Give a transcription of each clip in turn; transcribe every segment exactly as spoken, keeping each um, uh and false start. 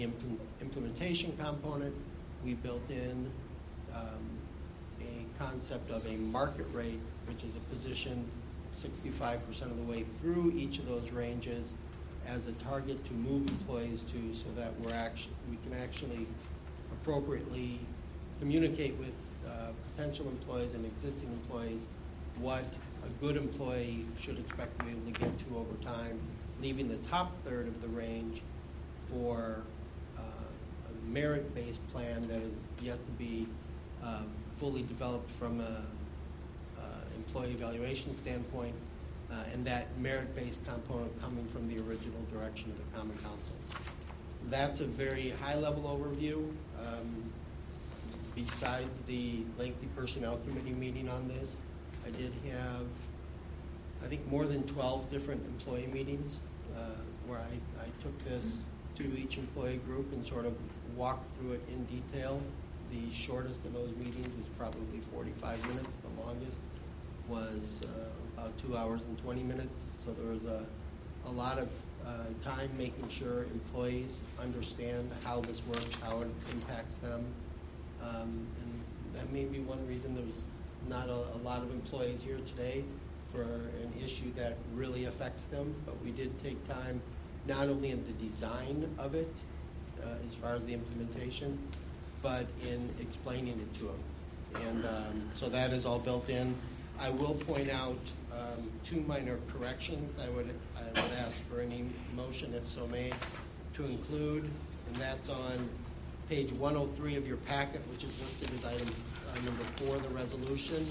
impl- implementation component, we built in um, a concept of a market rate, which is a position sixty-five percent of the way through each of those ranges as a target to move employees to, so that we're actually, we can actually appropriately communicate with uh, potential employees and existing employees what a good employee should expect to be able to get to over time, leaving the top third of the range for uh, a merit-based plan that is yet to be um, fully developed from a uh, employee evaluation standpoint, uh, and that merit-based component coming from the original direction of the Common Council. That's a very high-level overview. Um, besides the lengthy Personnel Committee meeting on this, I did have, I think, more than twelve different employee meetings uh, where I, I took this to each employee group and sort of walked through it in detail. The shortest of those meetings was probably forty-five minutes. The longest was uh, about two hours and twenty minutes. So there was a, a lot of uh, time making sure employees understand how this works, how it impacts them. Um, and that may be one reason there's not a, a lot of employees here today for an issue that really affects them. But we did take time not only in the design of it, uh, as far as the implementation, but in explaining it to them. And um, so that is all built in. I will point out um, two minor corrections that I would, I would ask for any motion, if so made, to include, and that's on page one oh three of your packet, which is listed as item uh, number four of the resolution.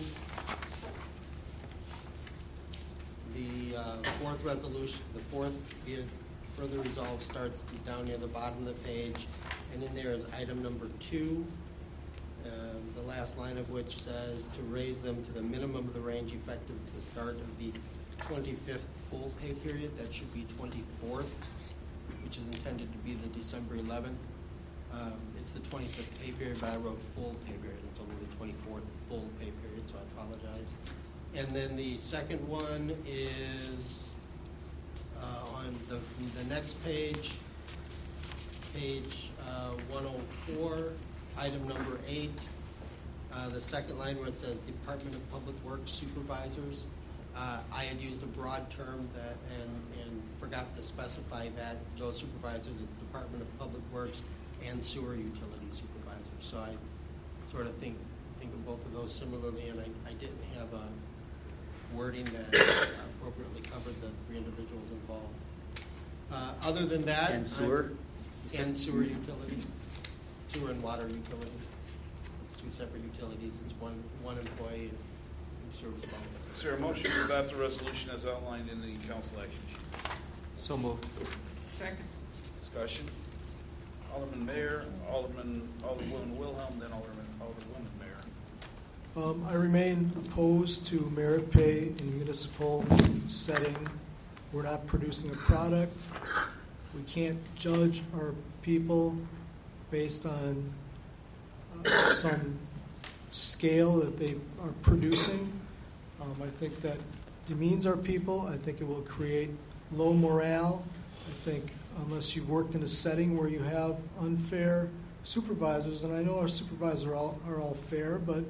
The uh, fourth resolution, the fourth be it further resolve starts down near the bottom of the page, and in there is item number two, uh, the last line of which says to raise them to the minimum of the range effective at the start of the twenty-fifth full pay period. That should be twenty-fourth, which is intended to be the December eleventh. Um, it's the twenty-fifth pay period, but I wrote full pay period. It's only the twenty-fourth full pay period, so I apologize. And then the second one is uh, on the, the next page, page uh, one oh four, item number eight, uh, the second line where it says Department of Public Works Supervisors. Uh, I had used a broad term that and, and forgot to specify that those supervisors at the Department of Public Works and sewer utility supervisors. So I sort of think think of both of those similarly, and I, I didn't have a wording that uh, appropriately covered the three individuals involved. Uh, other than that, and sewer, I'm, and sewer utility, sewer and water utility. It's two separate utilities. It's one one employee who serves both. Is there a motion to adopt the resolution as outlined in the council action sheet? so moved. Second. Discussion. Alderman Mayor, Alderman, Alderwoman Wilhelm, then Alderman, Alderwoman Mayor. Um, I remain opposed to merit pay in a municipal setting. We're not producing a product. We can't judge our people based on uh, some scale that they are producing. Um, I think that demeans our people. I think it will create low morale. I think unless you've worked in a setting where you have unfair supervisors, and I know our supervisors are all, are all fair, but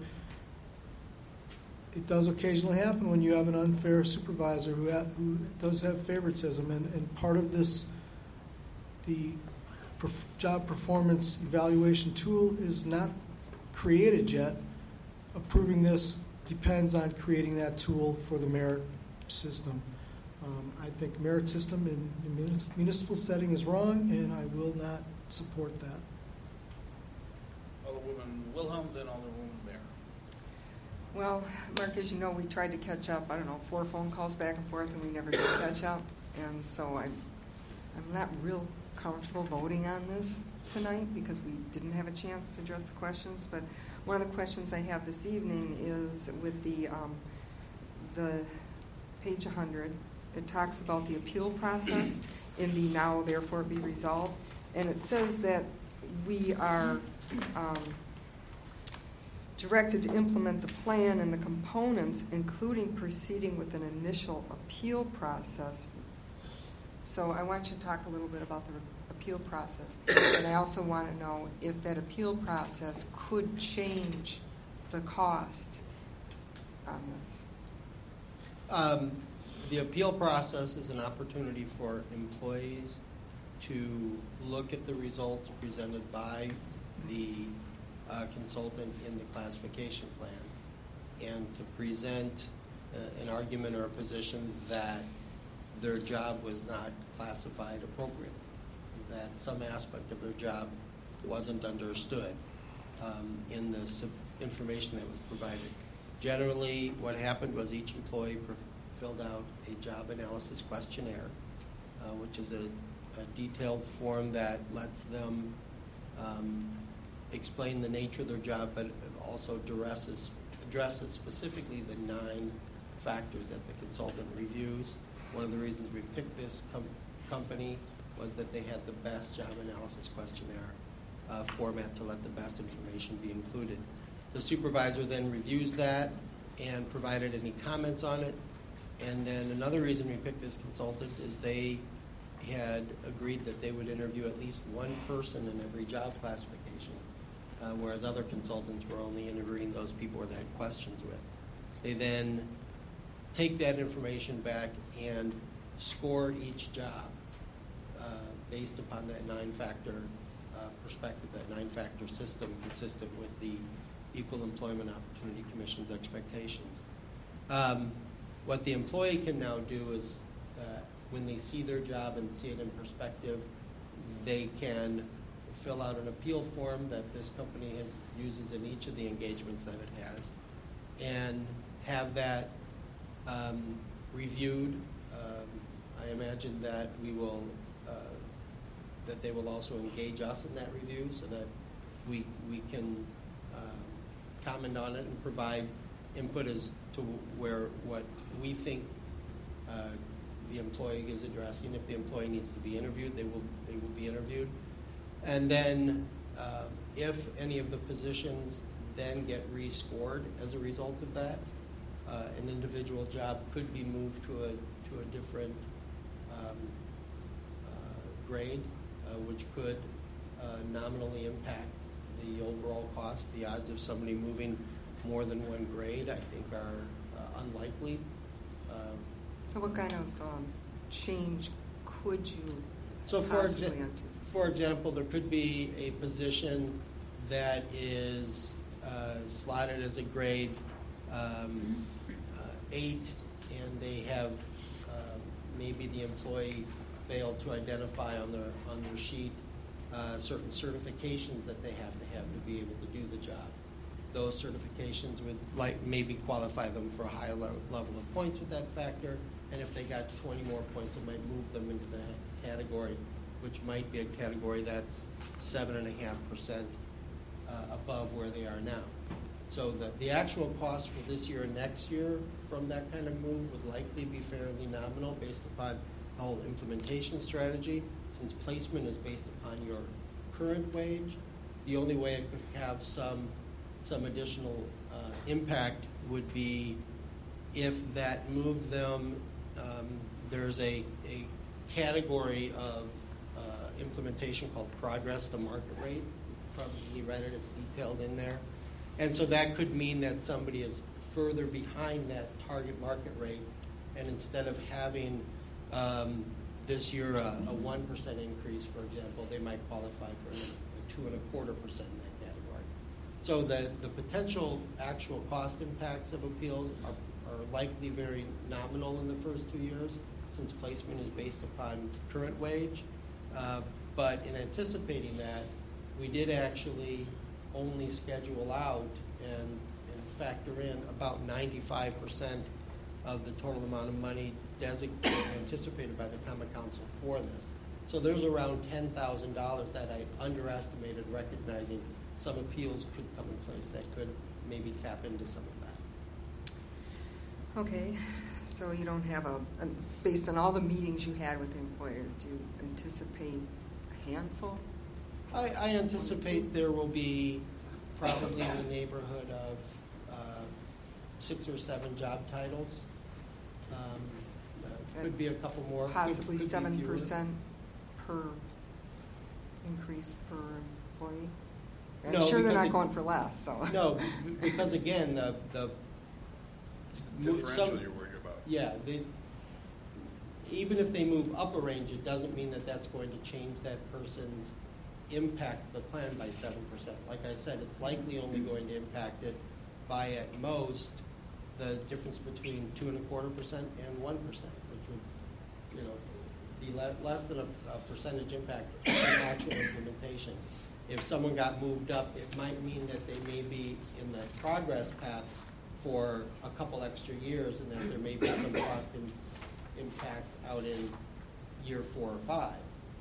it does occasionally happen when you have an unfair supervisor who, ha- who does have favoritism, and, and part of this, the perf- job performance evaluation tool is not created yet. Approving this depends on creating that tool for the merit system. Um, I think merit system in the municipal setting is wrong, and I will not support that. Alderwoman Wilhelm, then Alderwoman Mayor. Well, Mark, as you know, we tried to catch up, I don't know, four phone calls back and forth, and we never did catch up. And so I'm, I'm not real comfortable voting on this tonight because we didn't have a chance to address the questions. But one of the questions I have this evening is with the, um, the page one hundred. It talks about the appeal process in the now therefore be resolved. And it says that we are um, directed to implement the plan and the components, including proceeding with an initial appeal process. So I want you to talk a little bit about the appeal process. And I also want to know if that appeal process could change the cost on this. Um, the appeal process is an opportunity for employees to look at the results presented by the uh, consultant in the classification plan and to present uh, an argument or a position that their job was not classified appropriately, that some aspect of their job wasn't understood um, in the sub- information that was provided. Generally, what happened was each employee per- filled out a job analysis questionnaire, uh, which is a, a detailed form that lets them um, explain the nature of their job, but it also addresses, addresses specifically the nine factors that the consultant reviews. One of the reasons we picked this com- company was that they had the best job analysis questionnaire uh, format to let the best information be included. The supervisor then reviews that and provided any comments on it. And then another reason we picked this consultant is they had agreed that they would interview at least one person in every job classification, uh, whereas other consultants were only interviewing those people they had questions with. They then take that information back and score each job uh, based upon that nine-factor uh, perspective, that nine-factor system consistent with the Equal Employment Opportunity Commission's expectations. Um, what the employee can now do is uh, when they see their job and see it in perspective, they can fill out an appeal form that this company uses in each of the engagements that it has and have that um, reviewed. Um, I imagine that we will, uh, that they will also engage us in that review so that we, we can um, comment on it and provide input as to where what we think uh, the employee is addressing. If the employee needs to be interviewed, they will they will be interviewed. And then uh, if any of the positions then get rescored as a result of that, uh, an individual job could be moved to a to a different um, uh, grade, uh, which could uh, nominally impact the overall cost. The odds of somebody moving more than one grade, I think, are uh, unlikely. Um, So what kind of um, change could you so for, possibly exa- anticipate? for example, there could be a position that is uh, slotted as a grade um, uh, eight, and they have um, maybe the employee failed to identify on their on their sheet uh, certain certifications that they have to have to be able to do the job. Those certifications would like maybe qualify them for a higher level of points with that factor, and if they got twenty more points, it might move them into the category, which might be a category that's seven and a half percent above where they are now. So the, the actual cost for this year and next year from that kind of move would likely be fairly nominal based upon the whole implementation strategy. Since placement is based upon your current wage, the only way it could have some some additional uh, impact would be if that moved them, um, there's a, a category of uh, implementation called progress to market rate. You've probably read it, it's detailed in there. And so that could mean that somebody is further behind that target market rate, and instead of having um, this year a, a one percent increase, for example, they might qualify for a, a two and a quarter percent in that category. So the, the potential actual cost impacts of appeals are, are likely very nominal in the first two years, since placement is based upon current wage. Uh, but in anticipating that, we did actually only schedule out and, and factor in about ninety-five percent of the total amount of money designated anticipated by the Common Council for this. So there's around ten thousand dollars that I underestimated, recognizing some appeals could come in place that could maybe tap into some of that. Okay, so you don't have a, a, based on all the meetings you had with employers, do you anticipate a handful? I, I anticipate there will be probably in the neighborhood of uh, six or seven job titles. Um, uh, could be a couple more. Could- Possibly could be seven fewer. percent per increase per employee? I'm No, sure they're because not it- going for less, so. No, b- because again, the, the. It's the mo- differential some- you're worried about. Yeah, they, even if they move up a range, it doesn't mean that that's going to change that person's impact the plan by seven percent. Like I said, it's likely only going to impact it by at most the difference between two and a quarter percent and one percent, which would, you know, be le- less than a, a percentage impact in actual implementation. If someone got moved up, it might mean that they may be in the progress path for a couple extra years, and that there may be some cost in, impacts out in year four or five.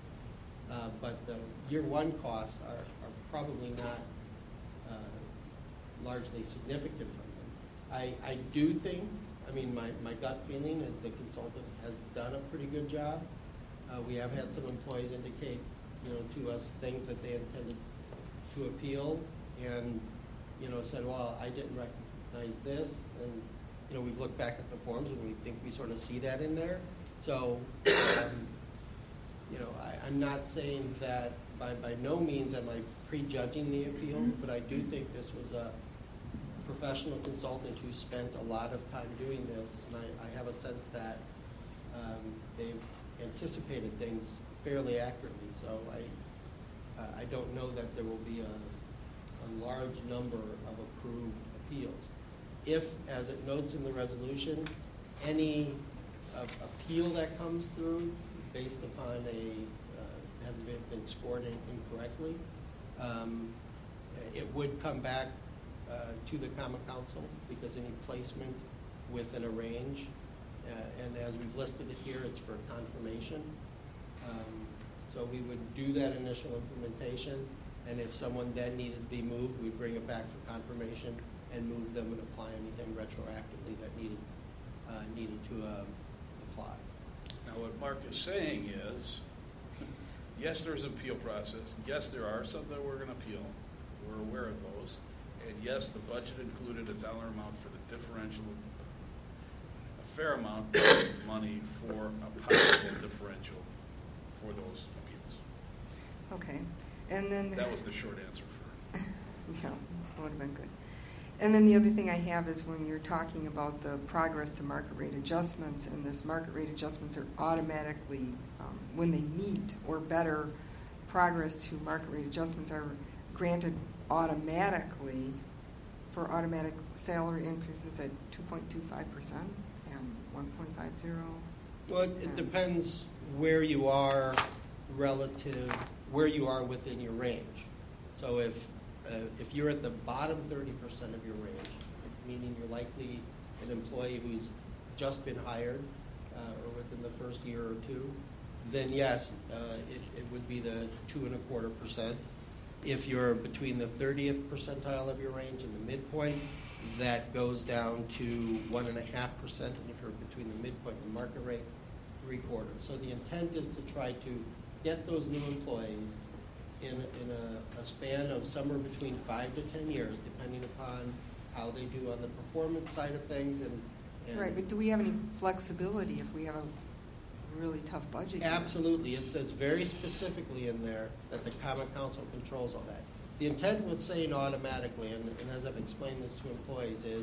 Uh, but the year one costs are, are probably not uh, largely significant from them. I, I do think, I mean, my, my gut feeling is the consultant has done a pretty good job. Uh, we have had some employees indicate, you know, to us things that they intended to appeal, and, you know, said, well, I didn't recognize this, and, you know, we've looked back at the forms and we think we sort of see that in there. So, um, you know, I, I'm not saying that by, by no means am I prejudging the appeal, but I do think this was a professional consultant who spent a lot of time doing this, and I, I have a sense that um, they've anticipated things fairly accurately. So I, uh, I don't know that there will be a, a large number of approved appeals. If, as it notes in the resolution, any uh, appeal that comes through based upon a uh, having been, been scored in, incorrectly, um, it would come back uh, to the Common Council, because any placement within a range, uh, and as we've listed it here, it's for confirmation. Um, so we would do that initial implementation, and if someone then needed to be moved, we'd bring it back for confirmation and move them and apply anything retroactively that needed uh, needed to uh, apply. Now, what Mark is saying is, yes, there's an appeal process. Yes, there are some that we're going to appeal. We're aware of those. And yes, the budget included a dollar amount for the differential, a fair amount of money for a possible differential for those appeals. Okay, and then. That was the short answer for. Yeah, that would have been good. And then the other thing I have is when you're talking about the progress to market rate adjustments, and this market rate adjustments are automatically, um, when they meet or better, progress to market rate adjustments are granted automatically for automatic salary increases at two point two five percent and one point five zero. Well, it, it depends where you are relative, where you are within your range. So if uh, if you're at the bottom thirty percent of your range, meaning you're likely an employee who's just been hired uh, or within the first year or two, then yes, uh, it, it would be the two and a quarter percent. If you're between the thirtieth percentile of your range and the midpoint, that goes down to one and a half percent. And if you're between the midpoint and the market rate, three quarters. So the intent is to try to get those new employees in, in a, a span of somewhere between five to ten years, depending upon how they do on the performance side of things. And, and Right, but do we have any flexibility if we have a really tough budget year? Absolutely. It says very specifically in there that the Common Council controls all that. The intent with saying automatically, and, and as I've explained this to employees, is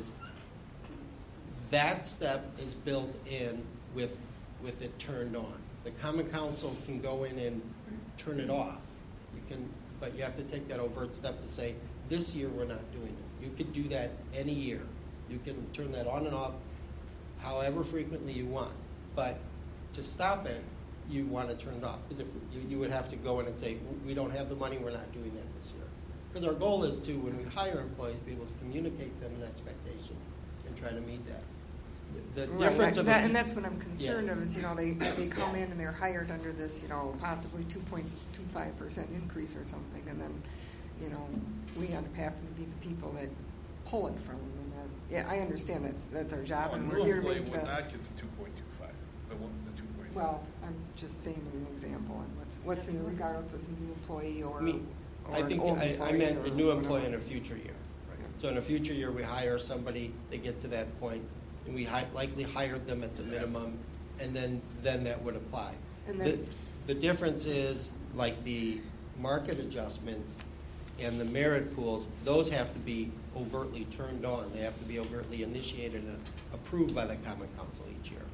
that step is built in with with it turned on. The Common Council can go in and turn it off. You can, but you have to take that overt step to say, this year we're not doing it. You could do that any year. You can turn that on and off however frequently you want. But to stop it, you want to turn it off. Because if you, you would have to go in and say, we don't have the money, we're not doing that this year. Because our goal is to, when we hire employees, be able to communicate them an expectation and try to meet that. The Right, difference that- of that- a, and that's what I'm concerned Yeah. of, is, you know, they, they come in and they're hired under this, you know, possibly two point two five percent increase or something, and then, you know, we end up having to be the people that pull it from them. And that, yeah, I understand that's, that's our job, Oh, a and new we're here to employee make would the, not get the two point two five, the one, the two point five. well, I'm just saying an example, and what's, what's in the regard of as a new employee or, I mean, or I an think old I, I employee meant or a new employee in whatever. a future year. Right. So in a future year, we hire somebody, they get to that point, and we hi- likely hired them at the minimum, and then, then that would apply. And The, then- the difference is, like the market adjustments and the merit pools, those have to be overtly turned on. They have to be overtly initiated and approved by the Common Council each year.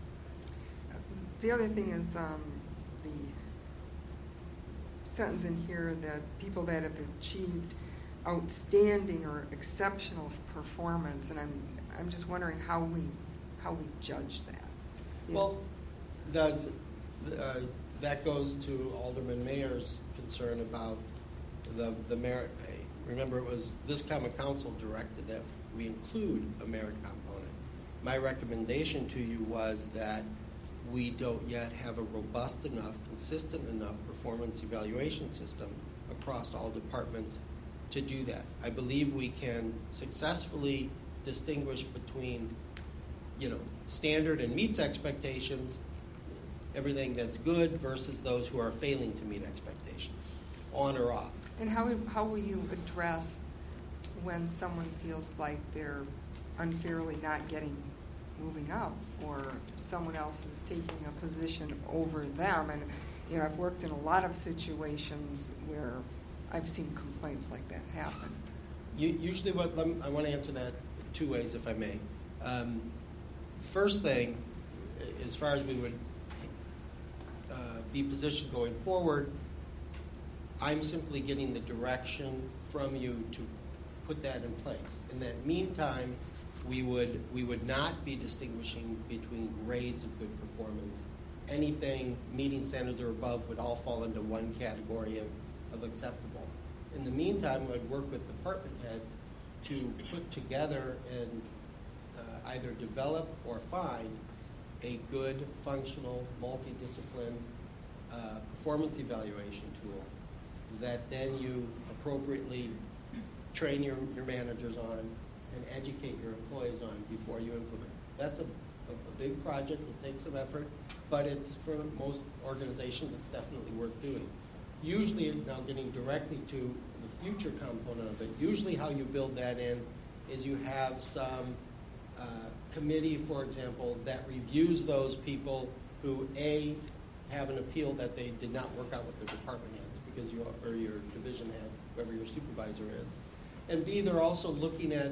The other thing is um, the sentence in here that people that have achieved outstanding or exceptional performance, and I'm I'm just wondering how we how we judge that. You Well, the, the, uh, that goes to Alderman Mayer's concern about the the merit pay. Remember, it was this Common Council directed that we include a merit component. My recommendation to you was that we don't yet have a robust enough, consistent enough performance evaluation system across all departments to do that. I believe we can successfully distinguish between, you know, standard and meets expectations, everything that's good versus those who are failing to meet expectations, on or off. And how how will you address when someone feels like they're unfairly not getting moving up, or someone else is taking a position over them? And you know, I've worked in a lot of situations where I've seen complaints like that happen. You, usually, what let me, I want to answer that two ways, if I may. Um, first thing, as far as we would uh, be positioned going forward, I'm simply getting the direction from you to put that in place. In that meantime, we would we would not be distinguishing between grades of good performance. Anything meeting standards or above would all fall into one category of, of acceptable. In the meantime, I'd work with department heads to put together and uh, either develop or find a good, functional, multidiscipline uh, performance evaluation tool that then you appropriately train your, your managers on and educate your employees on before you implement. That's a, a, a big project. It takes some effort, but it's, for most organizations, it's definitely worth doing. Usually, now getting directly to the future component of it, usually how you build that in is you have some uh, committee, for example, that reviews those people who, A, have an appeal that they did not work out with their department heads because you, or your division head, whoever your supervisor is. And B, they're also looking at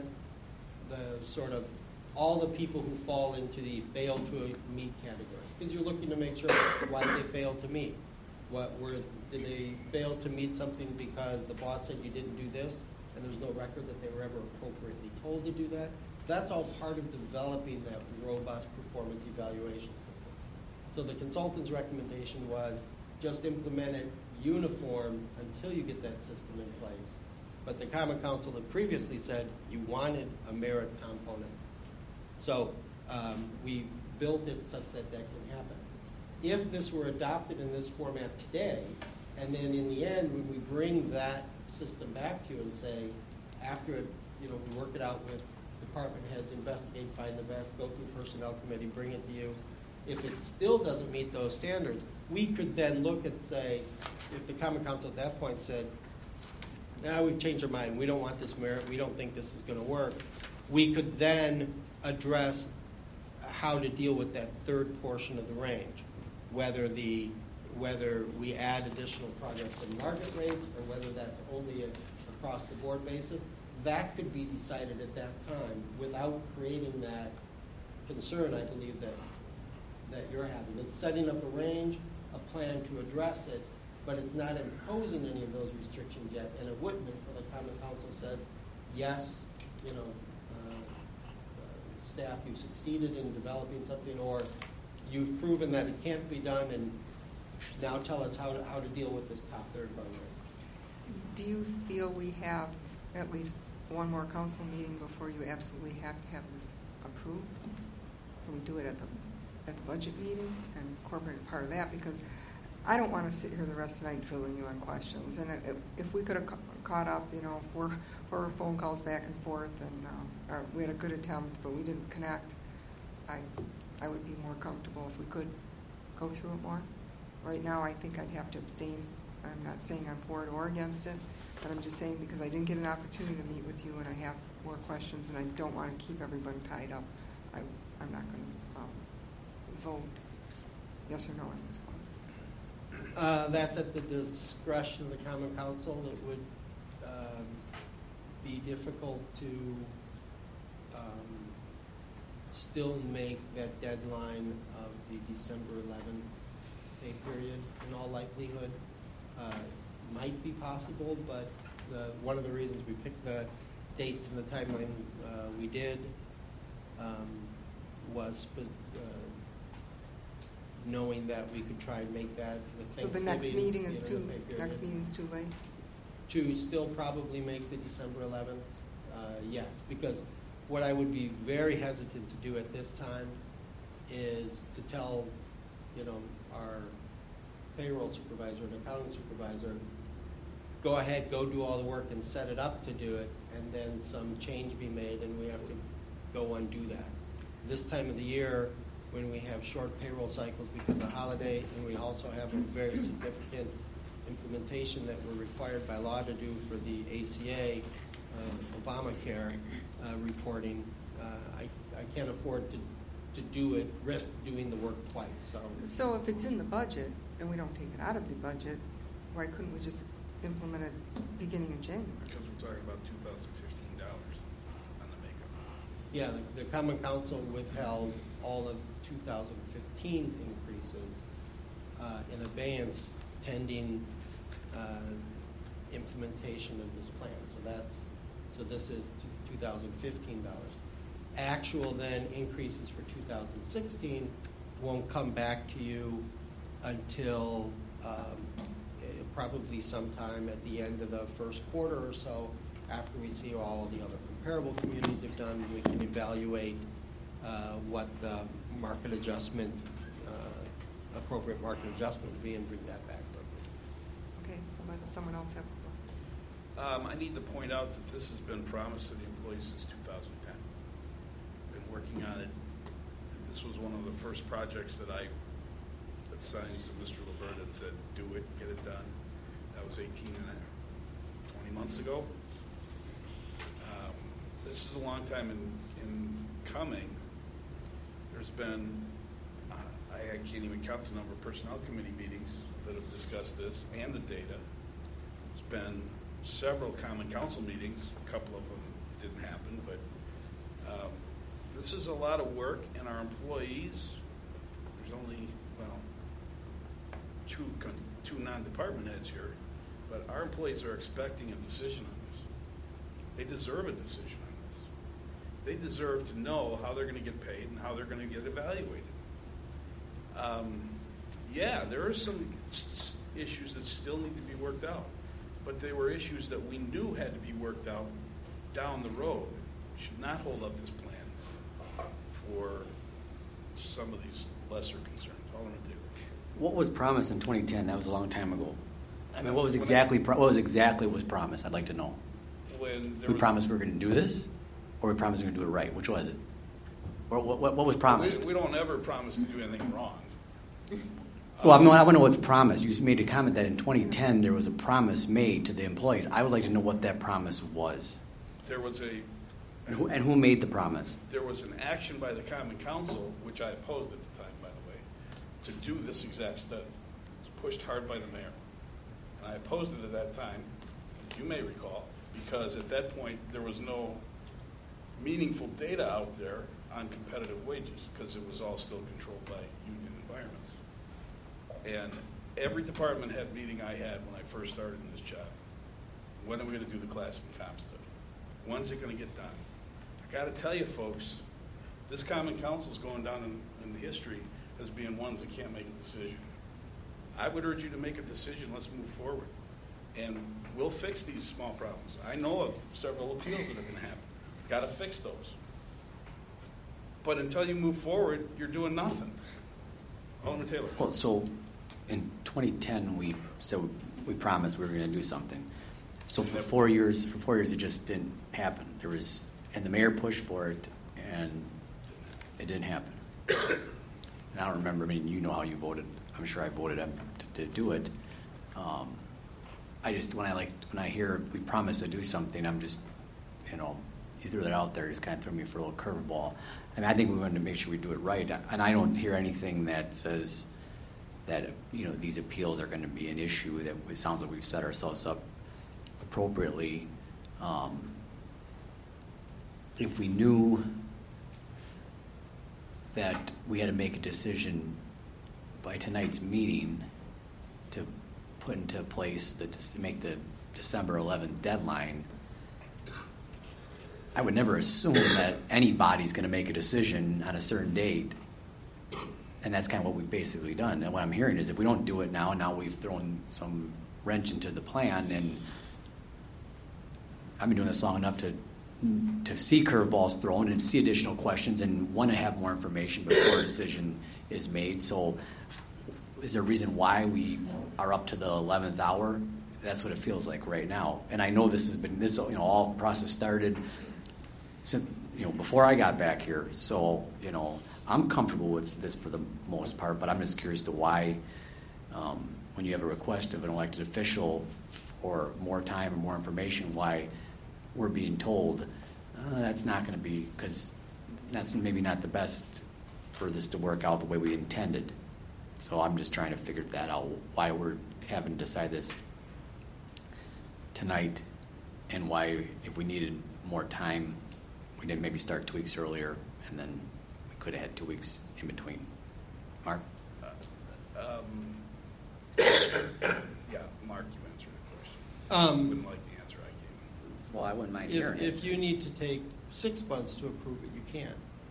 the sort of all the people who fall into the fail to meet categories, because you're looking to make sure why they failed to meet. What were did they fail to meet something because the boss said you didn't do this, and there's no record that they were ever appropriately told to do that? That's all part of developing that robust performance evaluation system. So the consultant's recommendation was just implement it uniform until you get that system in place. But the Common Council had previously said you wanted a merit component. So um, we built it such that that can happen. If this were adopted in this format today, and then in the end, when we bring that system back to you and say, after it, you know, we work it out with department heads, investigate, find the best, go through personnel committee, bring it to you. If it still doesn't meet those standards, we could then look and say, if the Common Council at that point said, now we've changed our mind, we don't want this merit, we don't think this is going to work, we could then address how to deal with that third portion of the range, whether the whether we add additional progress to market rates or whether that's only a across the board basis. That could be decided at that time without creating that concern, I believe, that that you're having. It's setting up a range, a plan to address it, but it's not imposing any of those restrictions yet, and it wouldn't until the Common Council says, yes, you know, uh, uh, staff, you've succeeded in developing something, or you've proven that it can't be done, and now tell us how to, how to deal with this top third program. Do you feel we have at least one more council meeting before you absolutely have to have this approved? Can we do it at the at the budget meeting and incorporate part of that? Because I don't want to sit here the rest of the night filling you on questions. And if, if we could have ca- caught up, you know, four, four phone calls back and forth, and uh, or we had a good attempt, but we didn't connect, I I would be more comfortable if we could go through it more. Right now, I think I'd have to abstain. I'm not saying I'm for it or against it, but I'm just saying because I didn't get an opportunity to meet with you and I have more questions and I don't want to keep everybody tied up, I, I'm not going to um, vote yes or no on this one. Uh, That's at the discretion of the Common Council. It would um, be difficult to um, still make that deadline of the December eleventh pay period in all likelihood. Uh, Might be possible, but the, one of the reasons we picked the dates and the timeline uh, we did um, was spe- uh, knowing that we could try and make that with So the Thanksgiving. next meeting is you know, too, pay period. next meeting is too late? To still probably make the December eleventh, uh, yes, because what I would be very hesitant to do at this time is to tell, you know, our payroll supervisor and accounting supervisor, go ahead, go do all the work and set it up to do it, and then some change be made and we have to go undo that. This time of the year, when we have short payroll cycles because of holidays, and we also have a very significant implementation that we're required by law to do for the A C A, uh, Obamacare uh, reporting, uh, I, I can't afford to, to do it, risk doing the work twice. So, So if it's in the budget and we don't take it out of the budget, why couldn't we just implement it beginning in January? Because we're talking about two thousand fifteen dollars on the makeup. yeah, the, the Common Council withheld all of two thousand fifteen's increases uh, in advance pending uh, implementation of this plan. So that's so this is two thousand fifteen dollars. Actual then increases for two thousand sixteen won't come back to you until um, eh, probably sometime at the end of the first quarter or so, after we see all the other comparable communities have done. We can evaluate uh, what the market adjustment, uh, appropriate market adjustment would be, and bring that back to us. Okay, I'll let someone else have the floor. Um, I need to point out that this has been promised to the employees since two thousand ten. Been working on it. This was one of the first projects that I that signed to Mister LaBerta and said, do it, get it done. That was eighteen and twenty months ago. Um, this is a long time in, in coming. There's been, uh, I can't even count the number of personnel committee meetings that have discussed this and the data. There's been several common council meetings. A couple of them didn't happen, but um, this is a lot of work, and our employees, there's only, well, two, con- two non-department heads here, but our employees are expecting a decision on this. They deserve a decision on this. They deserve to know how they're going to get paid and how they're going to get evaluated. Um, yeah, there are some s- issues that still need to be worked out, but they were issues that we knew had to be worked out down the road. We should not hold up this plan for some of these lesser concerns. Alderman Taylor. What was promised in twenty ten? That was a long time ago. I mean, what was exactly pro- what was exactly was promised? I'd like to know. When there We was promised we were going to do this, or we promised we were going to do it right. Which was it? Or what, what, what was promised? We, we don't ever promise to do anything wrong. Well, I, mean, I want to know what's promised. You made a comment that in twenty ten there was a promise made to the employees. I would like to know what that promise was. There was a And who, and who made the promise? there was an action by the Common Council, which I opposed at the time, by the way, to do this exact study. It was pushed hard by the mayor. And I opposed it at that time, you may recall, because at that point there was no meaningful data out there on competitive wages, because it was all still controlled by union environments. And every department head meeting I had when I first started in this job, when are we going to do the class and comp study? When's it going to get done? I got to tell you, folks, this Common Council is going down in, in the history as being ones that can't make a decision. I would urge you to make a decision. Let's move forward. And we'll fix these small problems. I know of several appeals that are going to happen. Got to fix those. But until you move forward, you're doing nothing. Alderman Taylor. Well, so in twenty ten we said we promised we were going to do something. So for four years, for four years it just didn't happen. There was, and the mayor pushed for it, and it didn't happen. And I don't remember. I mean, you know how you voted. I'm sure I voted to, to do it. Um, I just when I like when I hear we promised to do something, I'm just, you know, you threw that out there, just kind of threw me for a little curveball. I mean, I think we wanted to make sure we do it right, and I don't hear anything that says that, you know, these appeals are going to be an issue, that it sounds like we've set ourselves up appropriately. Um, if we knew that we had to make a decision by tonight's meeting to put into place, the, to make the December eleventh deadline, I would never assume that anybody's going to make a decision on a certain date. And that's kind of what we've basically done. And what I'm hearing is if we don't do it now, now we've thrown some wrench into the plan. And I've been doing this long enough to to see curveballs thrown and see additional questions and want to have more information before a decision is made. So is there a reason why we are up to the eleventh hour? That's what it feels like right now. And I know this has been, this, you know, all process started since, you know, before I got back here. So, you know, I'm comfortable with this for the most part, but I'm just curious to why, um, when you have a request of an elected official for more time or more information, why we're being told uh, that's not going to be, because that's maybe not the best for this to work out the way we intended. So I'm just trying to figure that out, why we're having to decide this tonight, and why, if we needed more time, we didn't maybe start two weeks earlier, and then we could have had two weeks in between. Mark? Uh, um, yeah, Mark, you answered the question. I Um, wouldn't like the answer I gave. Well, I wouldn't mind If, hearing if it. you need to take six months to approve it, you can.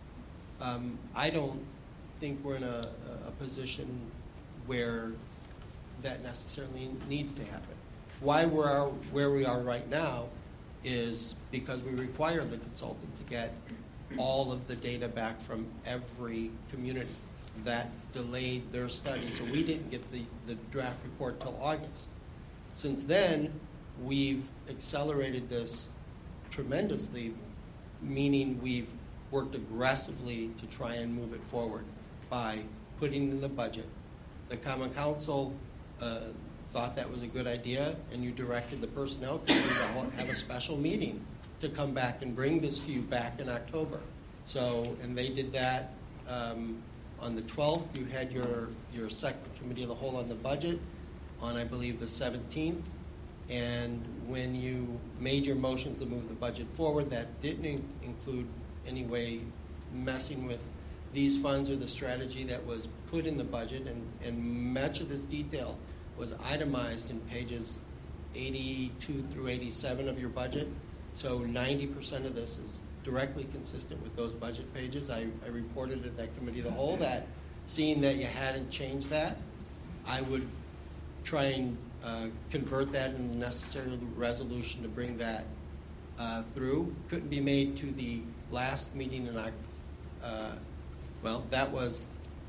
Um, I don't think we're in a, a position where that necessarily needs to happen. Why we're where we are right now is because we require the consultant to get all of the data back from every community. That delayed their study, so we didn't get the, the draft report till August. Since then, we've accelerated this tremendously, meaning we've worked aggressively to try and move it forward by putting in the budget. The Common Council uh, thought that was a good idea, and you directed the Personnel Committee to have a special meeting to come back and bring this to you back in October. So, and they did that um, on the twelfth. You had your, your second committee of the whole on the budget on, I believe, the seventeenth. And when you made your motions to move the budget forward, that didn't in- include any way messing with these funds or the strategy that was put in the budget, and, and much of this detail was itemized in pages eighty-two through eighty-seven of your budget. So ninety percent of this is directly consistent with those budget pages. I, I reported at that committee of the whole that seeing that you hadn't changed that, I would try and uh, convert that in the necessary resolution to bring that uh, through. Couldn't be made to the last meeting in October. Uh, well, that was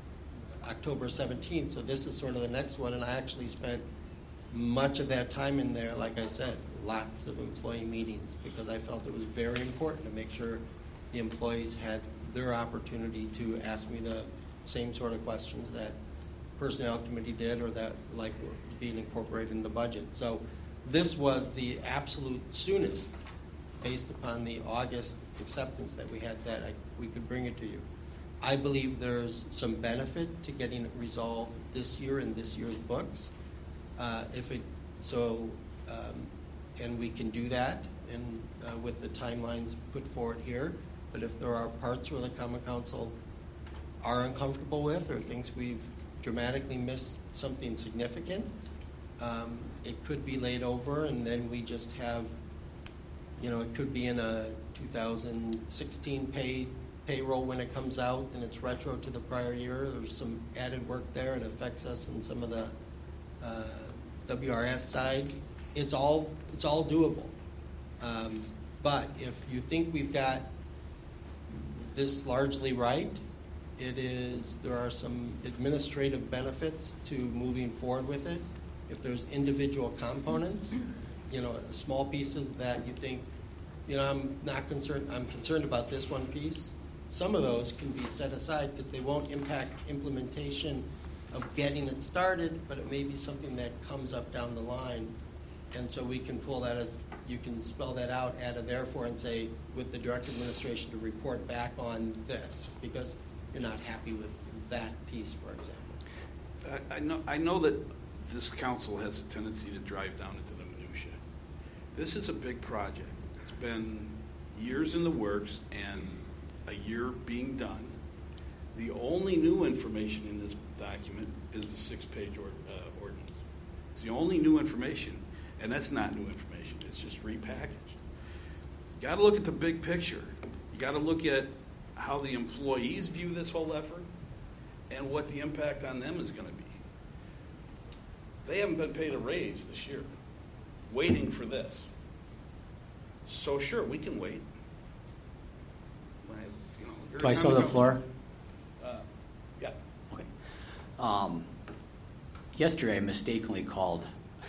October seventeenth, so this is sort of the next one, and I actually spent much of that time in there, like I said, lots of employee meetings, because I felt it was very important to make sure the employees had their opportunity to ask me the same sort of questions that Personnel Committee did, or that like were being incorporated in the budget. So this was the absolute soonest, based upon the August acceptance that we had, that I, we could bring it to you. I believe there's some benefit to getting it resolved this year in this year's books. Uh, if it so, um, and we can do that, and uh, with the timelines put forward here. But if there are parts where the Common Council are uncomfortable with, or thinks we've dramatically missed something significant, um, it could be laid over, and then we just have, you know, it could be in a two thousand sixteen pay payroll when it comes out, and it's retro to the prior year. There's some added work there. It affects us in some of the uh, W R S side. It's all it's all doable. Um, but if you think we've got this largely right, it is there are some administrative benefits to moving forward with it. If there's individual components, you know, small pieces that you think, you know, I'm not concerned. I'm concerned about this one piece. Some of those can be set aside because they won't impact implementation of getting it started, but it may be something that comes up down the line. And so we can pull that as, you can spell that out, add a therefore, and say, with the direct administration to report back on this, because you're not happy with that piece, for example. I, I know, I know that this council has a tendency to drive down into the minutia. This is a big project. It's been years in the works and a year being done. The only new information in this document is the six-page or, uh, ordinance. It's the only new information, and that's not new information. It's just repackaged. You got to look at the big picture. You got to look at how the employees view this whole effort and what the impact on them is going to be. They haven't been paid a raise this year, waiting for this. So sure, we can wait. You know, Do I still have the floor? Uh, yeah. Okay. Um, yesterday, I mistakenly called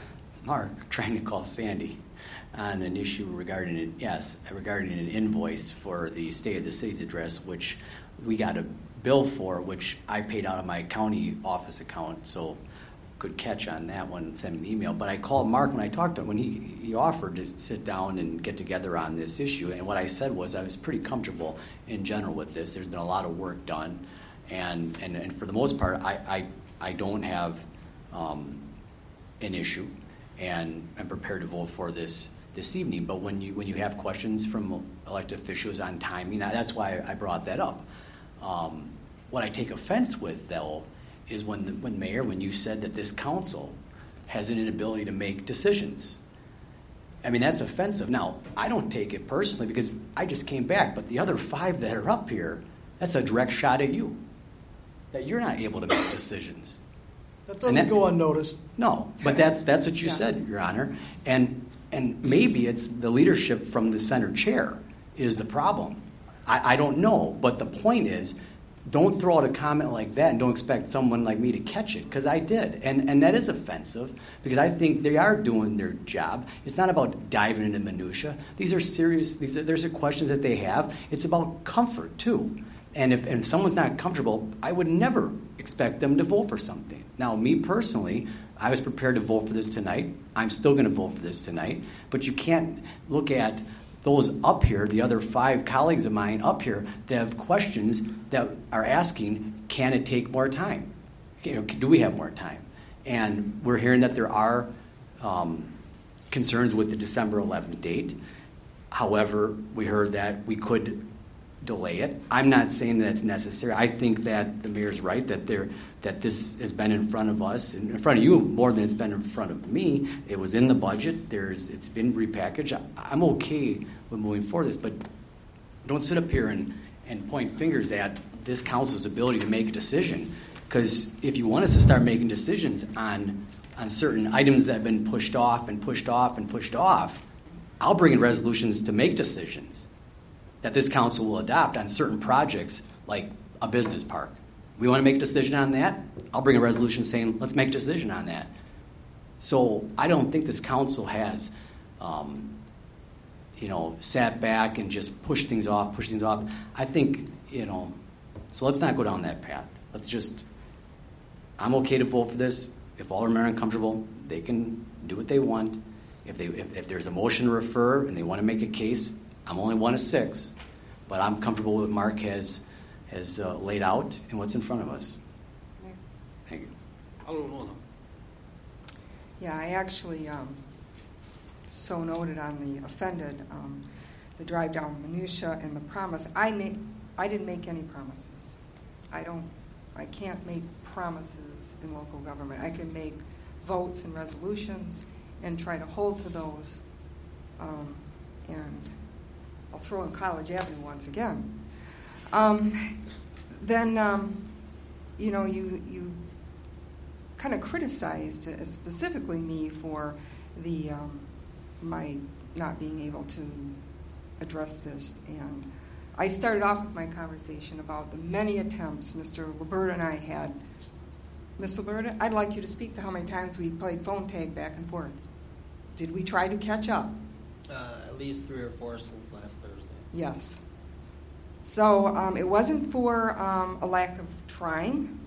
Mark, trying to call Sandy on an issue regarding it. Yes, regarding an invoice for the State of the City's address, which we got a bill for, which I paid out of my county office account. So, good catch on that one and send me an email. But I called Mark when I talked to him, when he, he offered to sit down and get together on this issue. And what I said was I was pretty comfortable in general with this. There's been a lot of work done. And, and, and for the most part, I, I, I don't have um, an issue. And I'm prepared to vote for this this evening. But when you when you have questions from elected officials on timing, that's why I brought that up. Um, what I take offense with, though, is when the, when Mayor, when you said that this council has an inability to make decisions. I mean, that's offensive. Now, I don't take it personally because I just came back, but the other five that are up here, that's a direct shot at you, that you're not able to make decisions. That doesn't that, go unnoticed. No, but that's that's what you Yeah. said, Your Honor. And and maybe it's the leadership from the center chair is the problem. I, I don't know, but the point is, don't throw out a comment like that and don't expect someone like me to catch it, because I did. And and that is offensive, because I think they are doing their job. It's not about diving into minutia. These are serious, these are, there's are questions that they have. It's about comfort, too. And if, and if someone's not comfortable, I would never expect them to vote for something. Now, me personally, I was prepared to vote for this tonight. I'm still going to vote for this tonight. But you can't look at those up here, the other five colleagues of mine up here, that have questions that are asking, can it take more time? You know, do we have more time? And we're hearing that there are um, concerns with the December eleventh date. However, we heard that we could delay it. I'm not saying that it's necessary. I think that the mayor's right, that there that this has been in front of us, in front of you more than it's been in front of me. It was in the budget. There's it's been repackaged. I'm okay with moving forward this, but don't sit up here and, and point fingers at this council's ability to make a decision. Because if you want us to start making decisions on on certain items that have been pushed off and pushed off and pushed off, I'll bring in resolutions to make decisions that this council will adopt on certain projects like a business park. We want to make a decision on that? I'll bring a resolution saying, let's make a decision on that. So I don't think this council has, um, you know, sat back and just pushed things off, pushed things off. I think, you know, so let's not go down that path. Let's just, I'm okay to vote for this. If Aldermen are uncomfortable, they can do what they want. If they if, if there's a motion to refer and they want to make a case, I'm only one of six, but I'm comfortable with what Mark has has uh, laid out and what's in front of us. Thank you. I don't know. Yeah, I actually um, so noted on the offended, um, the drive down minutia and the promise. I na- I didn't make any promises. I don't. I can't make promises in local government. I can make votes and resolutions and try to hold to those. Um, and I'll throw in College Avenue once again. Um, then, um, you know, you you kind of criticized uh, specifically me for the um, my not being able to address this, and I started off with my conversation about the many attempts Mister Liberta and I had. Mister Liberta, I'd like you to speak to how many times we played phone tag back and forth. Did we try to catch up? Uh, at least three or four since last Thursday. Yes. So um, it wasn't for um, a lack of trying.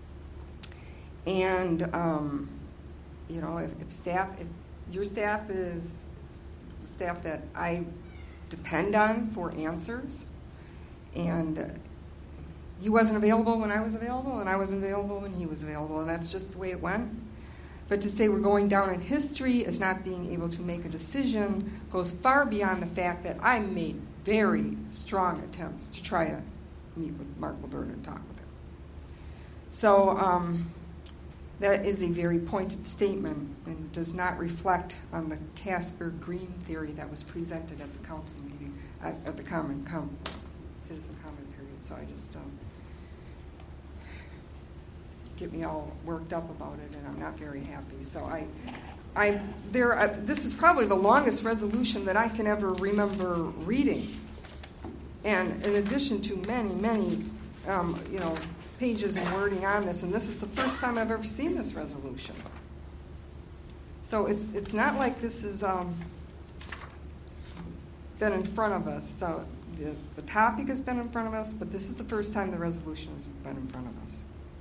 And, um, you know, if, if staff, if your staff is staff that I depend on for answers, and, uh, he wasn't available when I was available, and I wasn't available when he was available, and that's just the way it went. But to say we're going down in history as not being able to make a decision goes far beyond the fact that I made very strong attempts to try to meet with Mark LeBurn and talk with him. So um, that is a very pointed statement and does not reflect on the Casper Green theory that was presented at the council meeting, at, at the common com, citizen comment period. So I just um, get me all worked up about it, and I'm not very happy. So I, I there. Uh, this is probably the longest resolution that I can ever remember reading, and in addition to many, many, um, you know, pages and wording on this, and this is the first time I've ever seen this resolution. So it's it's not like this has um, been in front of us. So the the topic has been in front of us, but this is the first time the resolution has been in front of us.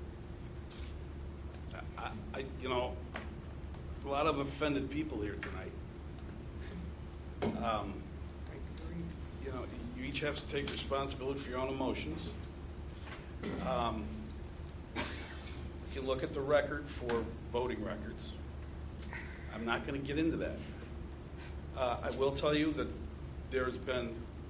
I, you know, a lot of offended people here tonight. Um, you know, you each have to take responsibility for your own emotions. Um, you can look at the record for voting records. I'm not going to get into that. Uh, I will tell you that there's been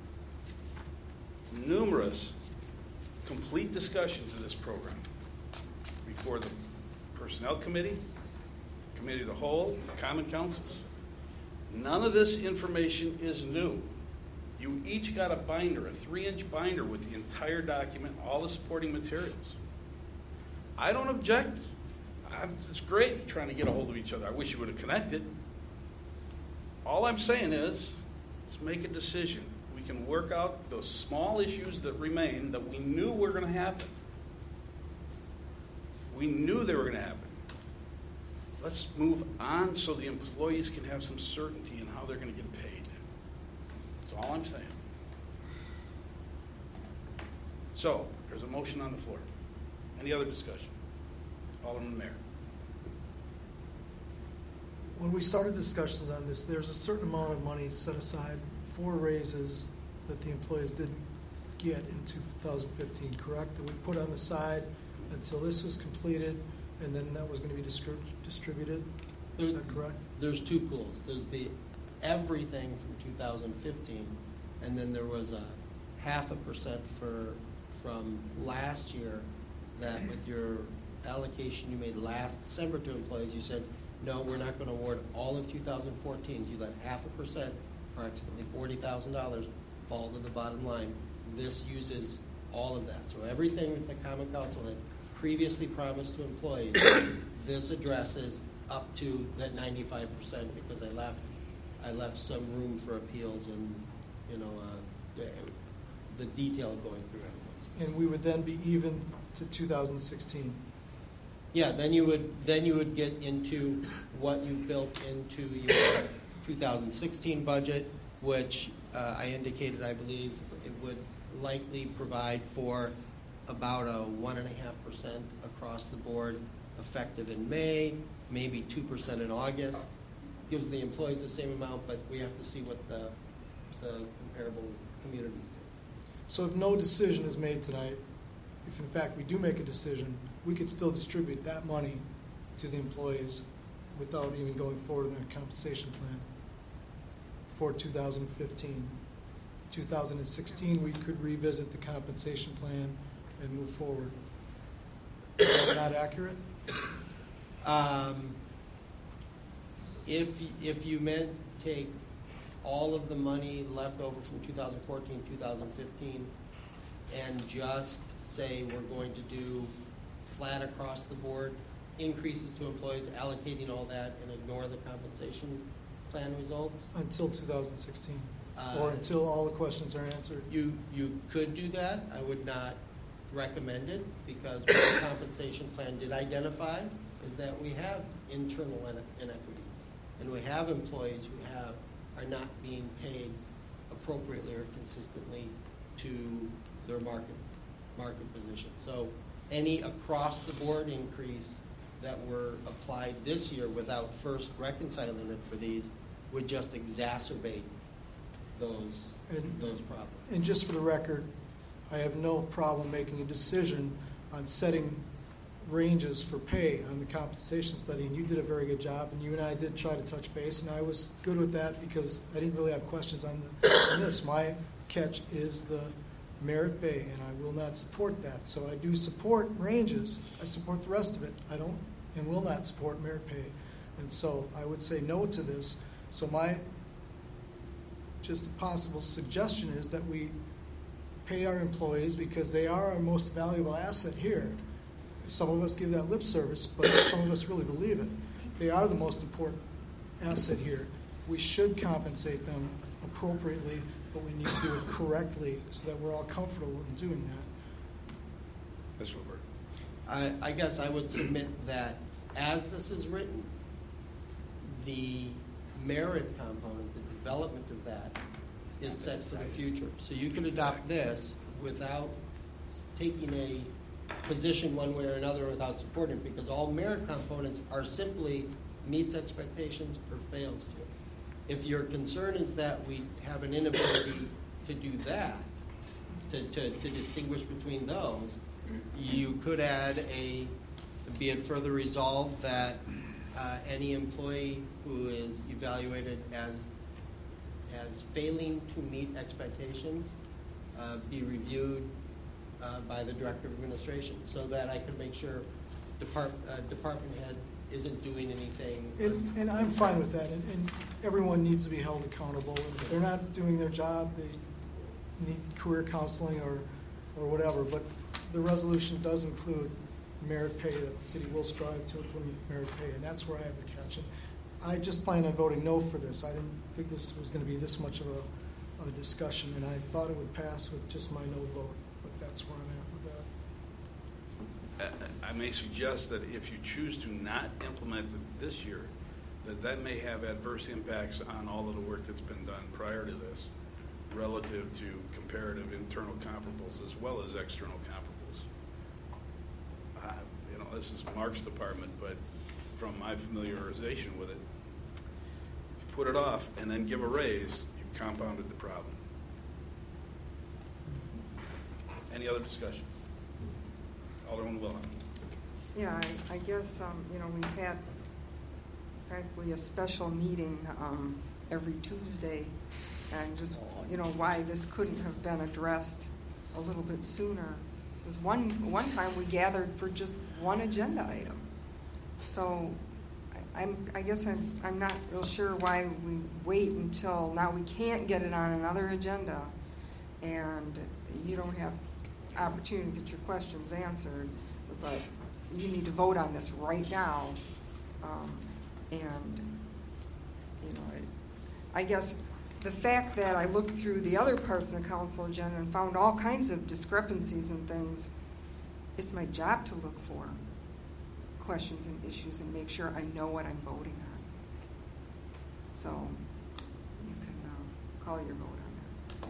numerous complete discussions of this program before the Personnel Committee, Committee of the Whole, the Common Councils. None of this information is new. You each got a binder, a three-inch binder with the entire document, all the supporting materials. I don't object. I'm, it's great trying to get a hold of each other. I wish you would have connected. All I'm saying is, let's make a decision. We can work out those small issues that remain that we knew were going to happen. We knew they were going to happen. Let's move on so the employees can have some certainty in how they're going to get paid. That's all I'm saying. So, there's a motion on the floor. Any other discussion? Alderman Mayor. When we started discussions on this, there's a certain amount of money set aside for raises that the employees didn't get in two thousand fifteen, correct? That we put on the side until this was completed, and then that was going to be distrib- distributed. Is that correct? There's two pools. There's the everything from two thousand fifteen, and then there was a half a percent for from last year that with your allocation you made last December to employees, you said, no, we're not going to award all of two thousand fourteen. You let half a percent, approximately forty thousand dollars, fall to the bottom line. This uses all of that. So everything that the Common Council had previously promised to employees, this addresses up to that ninety-five percent because I left, I left some room for appeals and, you know, uh, the detail of going through it. And we would then be even to two thousand sixteen. Yeah, then you would then you would get into what you built into your two thousand sixteen budget, which uh, I indicated, I believe, it would likely provide for about a one and a half percent across the board, effective in May, maybe two percent in August. Gives the employees the same amount, but we have to see what the the comparable communities do. So if no decision is made tonight, if in fact we do make a decision, we could still distribute that money to the employees without even going forward in their compensation plan for two thousand fifteen. two thousand sixteen, we could revisit the compensation plan and move forward. Is that not accurate? Um, if if you meant take all of the money left over from two thousand fourteen, two thousand fifteen, and just say we're going to do flat across the board increases to employees, allocating all that, and ignore the compensation plan results, Until two thousand sixteen, uh, or until all the questions are answered? you you could do that. I would not recommend it because what the compensation plan did identify is that we have internal inequities, and we have employees who have are not being paid appropriately or consistently to their market market position. So any across the board increase that were applied this year without first reconciling it for these would just exacerbate those And- those problems. And just for the record, I have no problem making a decision on setting ranges for pay on the compensation study, and you did a very good job, and you and I did try to touch base, and I was good with that because I didn't really have questions on, the, on this. My catch is the merit pay, and I will not support that. So I do support ranges. I support the rest of it. I don't and will not support merit pay. And so I would say no to this. So my just a possible suggestion is that we pay our employees because they are our most valuable asset here. Some of us give that lip service, but some of us really believe it. They are the most important asset here. We should compensate them appropriately, but we need to do it correctly so that we're all comfortable in doing that. Miz Wilbur. I, I guess I would submit that as this is written, the merit component, the development of that, is set for the future. So you can adopt this without taking a position one way or another without supporting it, because all merit components are simply meets expectations or fails to. If your concern is that we have an inability to do that, to, to, to distinguish between those, you could add a, be it further resolved that uh, any employee who is evaluated as as failing to meet expectations uh, be reviewed uh, by the Director of Administration, so that I can make sure depart, uh, department head isn't doing anything. And, and I'm fine with that, and, and everyone needs to be held accountable. If they're not doing their job, they need career counseling or, or whatever, but the resolution does include merit pay, that the city will strive to implement merit pay, and that's where I have the catch. And I just plan on voting no for this. I didn't think this was going to be this much of a, a discussion, and I thought it would pass with just my no vote, but that's where I'm at with that. I may suggest that if you choose to not implement it this year, that that may have adverse impacts on all of the work that's been done prior to this, relative to comparative internal comparables as well as external comparables. Uh, you know, this is Mark's department, but from my familiarization with it, if you put it off and then give a raise, you've compounded the problem. Any other discussion? Alderman Wilhelm. Yeah, I, I guess, um, you know, we've had practically a special meeting um, every Tuesday, and just, you know, why this couldn't have been addressed a little bit sooner. Because one, one time we gathered for just one agenda item. So I, I'm, I guess I'm, I'm not real sure why we wait until now we can't get it on another agenda, and you don't have opportunity to get your questions answered, but you need to vote on this right now. Um, and, you know, it, I guess the fact that I looked through the other parts of the council agenda and found all kinds of discrepancies and things, it's my job to look for questions and issues and make sure I know what I'm voting on. So you can uh, call your vote on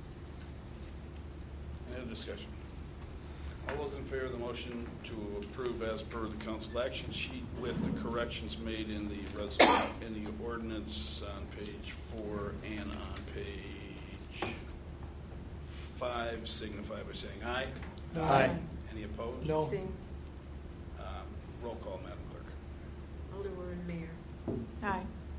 that. Any other discussion? All those in favor of the motion to approve as per the council action sheet with the corrections made in the resolution, in the ordinance on page four and on page five, signify by saying aye. Aye. Any opposed? No. Abstain. Um, roll call, Madam Clerk. Alderwoman Mayor. Aye.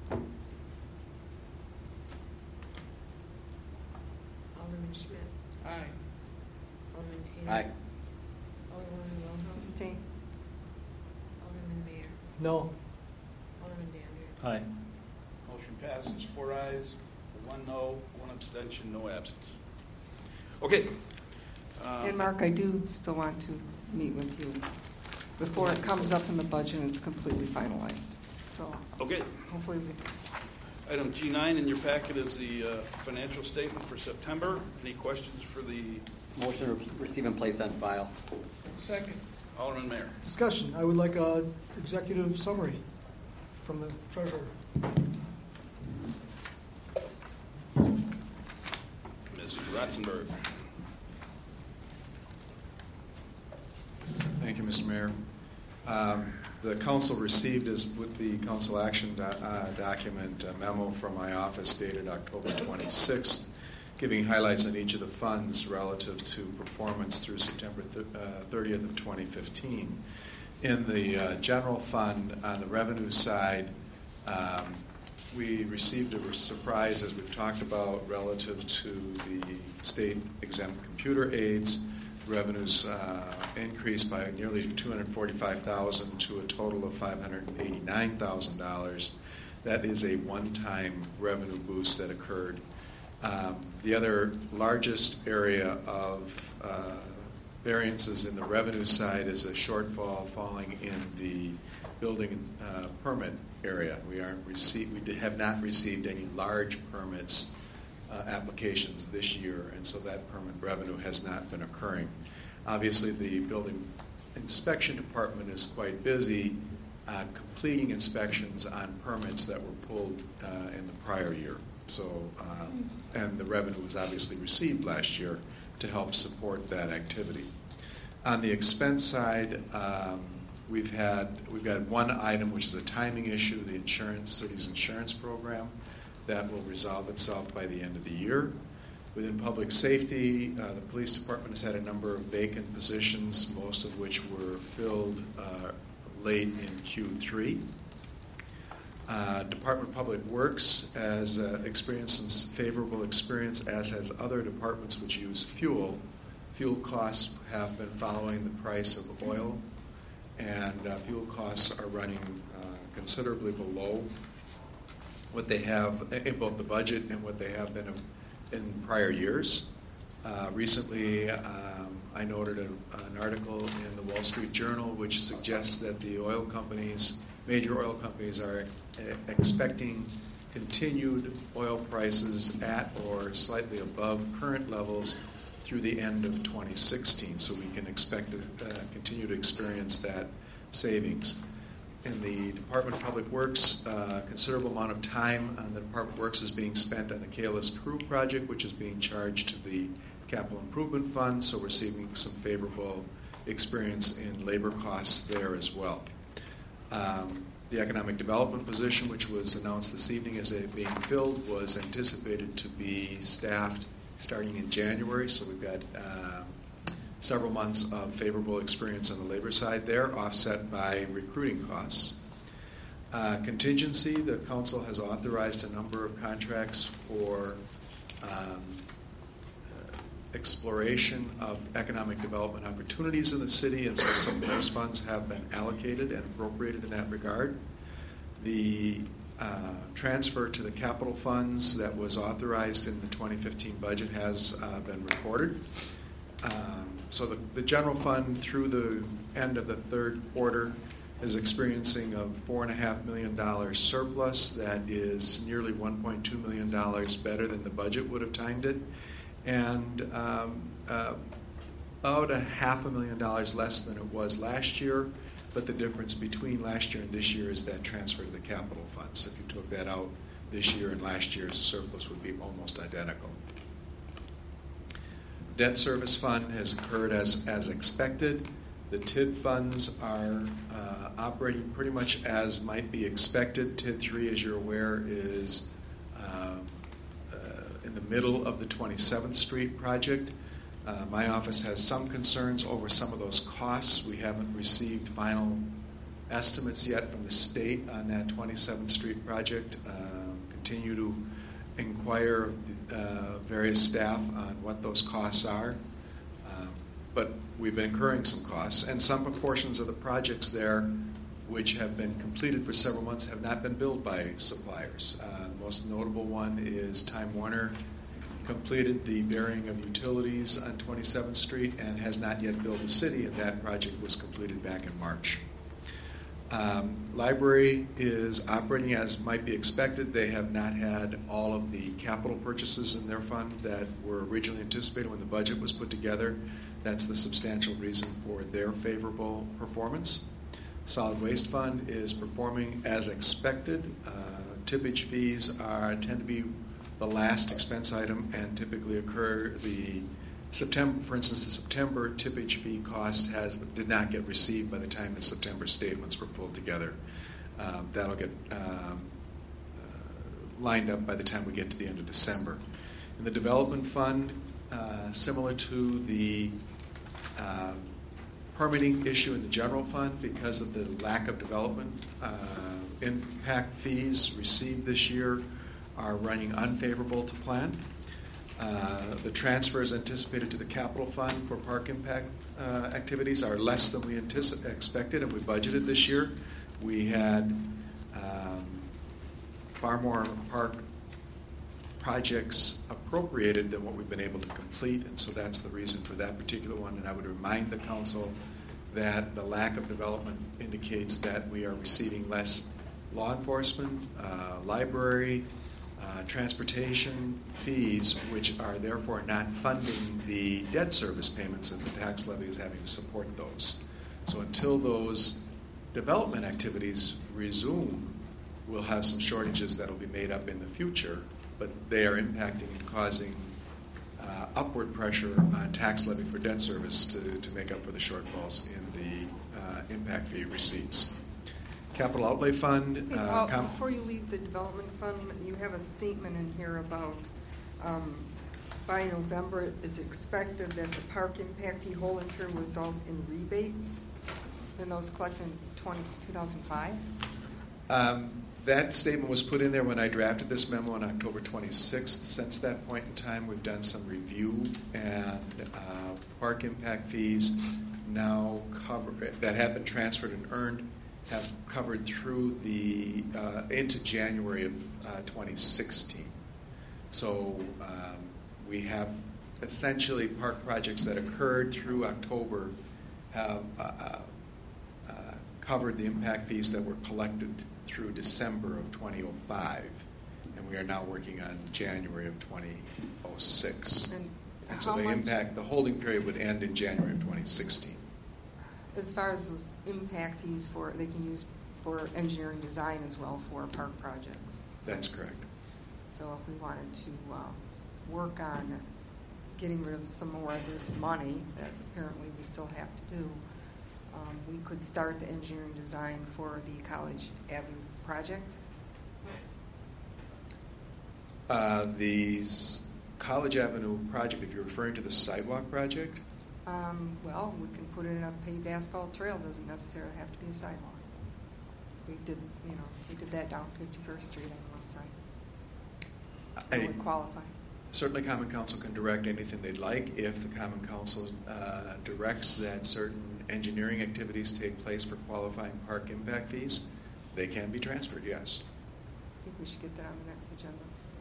Alderman Schmidt. Aye. Alderman Taylor. Aye. Alderwoman Wilhelm. Abstain. Alderman Mayor. No. Alderman Dandridge. Aye. Motion passes, four ayes, one no, one abstention, no absence. Okay. Um, And Mark, I do still want to meet with you before it comes up in the budget and it's completely finalized. So Okay. hopefully we, Item G nine in your packet is the uh, financial statement for September. Any questions for the Motion to re- receive and place on file. Second. Alderman Mayor? Discussion. I would like a executive summary from the treasurer. Miz Ratzenberg? Thank you, Mister Mayor. Um, the council received is with the council action do- uh, document a memo from my office dated October twenty-sixth. giving highlights on each of the funds relative to performance through September thirtieth of twenty fifteen. In the uh, general fund, on the revenue side, um, we received a surprise, as we've talked about, relative to the state exempt computer aids. Revenues uh, increased by nearly two hundred forty-five thousand dollars to a total of five hundred eighty-nine thousand dollars. That is a one-time revenue boost that occurred. Um, the other largest area of uh, variances in the revenue side is a shortfall falling in the building uh, permit area. We aren't received, we did, have not received any large permits uh, applications this year, and so that permit revenue has not been occurring. Obviously, the building inspection department is quite busy uh, completing inspections on permits that were pulled uh, in the prior year. So, um, and the revenue was obviously received last year to help support that activity. On the expense side, um, we've had we've got one item which is a timing issue, the insurance city's insurance program, that will resolve itself by the end of the year. Within public safety, uh, the police department has had a number of vacant positions, most of which were filled uh, late in Q three. Uh, Department of Public Works has uh, experienced some favorable experience, as has other departments which use fuel. Fuel costs have been following the price of oil, and uh, fuel costs are running uh, considerably below what they have in both the budget and what they have been in prior years. Uh, recently, um, I noted a, an article in the Wall Street Journal which suggests that the oil companies, major oil companies, are expecting continued oil prices at or slightly above current levels through the end of twenty sixteen. So we can expect to uh, continue to experience that savings. In the Department of Public Works, a uh, considerable amount of time on the Department of Works is being spent on the Kalis Crew project, which is being charged to the Capital Improvement Fund, so we're seeing some favorable experience in labor costs there as well. Um, the Economic Development position, which was announced this evening as it being filled, was anticipated to be staffed starting in January, so we've got uh, several months of favorable experience on the labor side there, offset by recruiting costs. Uh, contingency, the council has authorized a number of contracts for um, uh, exploration of economic development opportunities in the city, and so some of those funds have been allocated and appropriated in that regard. The uh, transfer to the capital funds that was authorized in the twenty fifteen budget has uh, been recorded. Um, so the, the general fund through the end of the third quarter is experiencing a four and a half million dollars surplus that is nearly one point two million dollars better than the budget would have timed it, and um, uh, about a half a million dollars less than it was last year. But the difference between last year and this year is that transfer to the capital fund. So if you took that out this year and last year's surplus would be almost identical. Debt service fund has occurred as, as expected. The T I D funds are uh, operating pretty much as might be expected. T I D three, as you're aware, is uh, uh, in the middle of the twenty-seventh Street project. Uh, my office has some concerns over some of those costs. We haven't received final estimates yet from the state on that twenty-seventh Street project. Uh, continue to inquire uh, various staff on what those costs are. Um, but we've been incurring some costs, and some portions of the projects there, which have been completed for several months, have not been billed by suppliers. Uh, the most notable one is Time Warner completed the burying of utilities on twenty-seventh Street and has not yet billed the city, and that project was completed back in March. Um, library is operating as might be expected. They have not had all of the capital purchases in their fund that were originally anticipated when the budget was put together. That's the substantial reason for their favorable performance. Solid Waste Fund is performing as expected. Uh, tippage fees are tend to be the last expense item and typically occur the September, for instance, the September tippage fee cost has did not get received by the time the September statements were pulled together. Um, that'll get um, uh, lined up by the time we get to the end of December. In the development fund, uh, similar to the uh, permitting issue in the general fund, because of the lack of development, uh, impact fees received this year are running unfavorable to plan. Uh, the transfers anticipated to the capital fund for park impact uh, activities are less than we antici- expected and we budgeted this year. We had um, far more park projects appropriated than what we've been able to complete, and so that's the reason for that particular one. And I would remind the council that the lack of development indicates that we are receiving less law enforcement, uh, library, uh, transportation fees, which are therefore not funding the debt service payments that the tax levy is having to support those. So until those development activities resume, we'll have some shortages that will be made up in the future, but they are impacting and causing uh, upward pressure on tax levy for debt service to, to make up for the shortfalls in the uh, impact fee receipts. Capital Outlay Fund. Hey, Uh, Paul, com- before you leave the development fund, you have a statement in here about um, by November it is expected that the park impact fee holding true will result in rebates in those collected in two thousand five. Um, that statement was put in there when I drafted this memo on October twenty-sixth. Since that point in time, we've done some review, and uh, park impact fees now cover that have been transferred and earned have covered through the uh, into January of uh, twenty sixteen. So um, we have essentially park projects that occurred through October have uh, uh, uh, covered the impact fees that were collected through December of twenty oh five, and we are now working on January of twenty oh six. And, And so how the much, impact, the holding period would end in January of twenty sixteen. as far as those impact fees for, they can use for engineering design as well for park projects. That's correct. So if we wanted to uh, work on getting rid of some more of this money that apparently we still have to do, um, we could start the engineering design for the College Avenue project. Uh, the s- College Avenue project, if you're referring to the sidewalk project, Um, well, we can put it in a paved asphalt trail. Doesn't necessarily have to be a sidewalk. We did, you know, we did that down fifty-first Street on one side. That I- would qualify. certainly Common Council can direct anything they'd like. If the Common Council uh, directs that certain engineering activities take place for qualifying park impact fees, they can be transferred, yes. I think we should get that on the next agenda.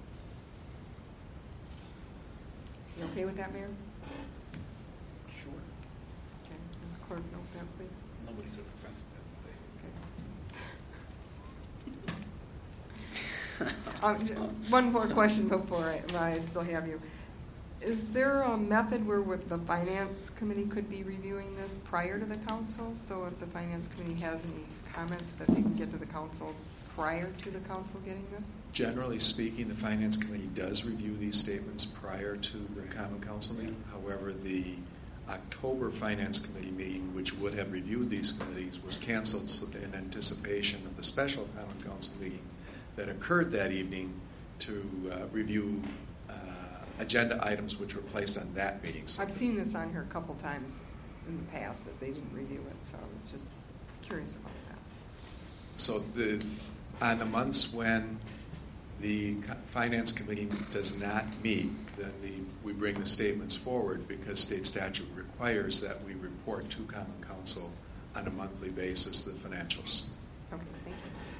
You okay with that, Mayor? Sure. Okay. Can the clerk note that, please? Nobody took offense to that. Okay. Um, j- one more question before I, while I still have you. Is there a method where what the finance committee could be reviewing this prior to the council? So if the finance committee has any comments that they can get to the council prior to the council getting this? Generally speaking, the Finance Committee does review these statements prior to the Common Council meeting. However, the October Finance Committee meeting, which would have reviewed these committees, was canceled so that in anticipation of the special Common Council meeting that occurred that evening to uh, review uh, agenda items which were placed on that meeting. So I've seen this on here a couple times in the past that they didn't review it, so I was just curious about that. So the, on the months when the co- Finance Committee does not meet, then the, we bring the statements forward because state statute requires that we report to Common Council on a monthly basis the financials. Okay, thank